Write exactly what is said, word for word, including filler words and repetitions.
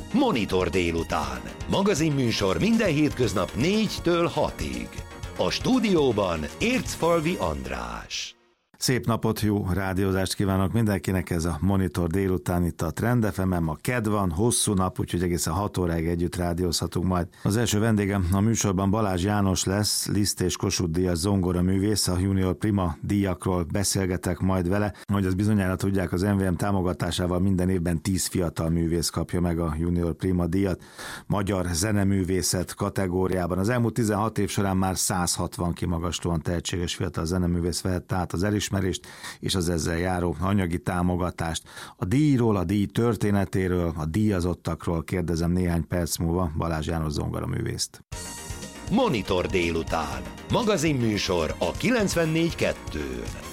Monitor délután. Magazinműsor minden hétköznap négytől hatig. A stúdióban Ércfalvi András. Szép napot, jó rádiózást kívánok mindenkinek, ez a Monitor délután itt a Trend ef emen. Ma kedd van, hosszú nap, úgyhogy egészen hat óráig együtt rádiózhatunk majd. Az első vendégem a műsorban Balázs János lesz, Liszt és Kossuth díjas zongoraművész, a Junior Prima díjakról beszélgetek majd vele. Hogy az bizonyára tudják, az em vé em támogatásával minden évben tíz fiatal művész kapja meg a Junior Prima díjat. Magyar zeneművészet kategóriában. Az elmúlt tizenhat év során már száz hatvan kimagaslóan tehetséges fiatal zeneművész vehette át az elismerést és az ezzel járó anyagi támogatást. A díjról, a díj történetéről, a díjazottakról kérdezem néhány perc múlva Balázs János zongoraművészt. Monitor délután. Magazinműsor a kilencvennégy kettőn.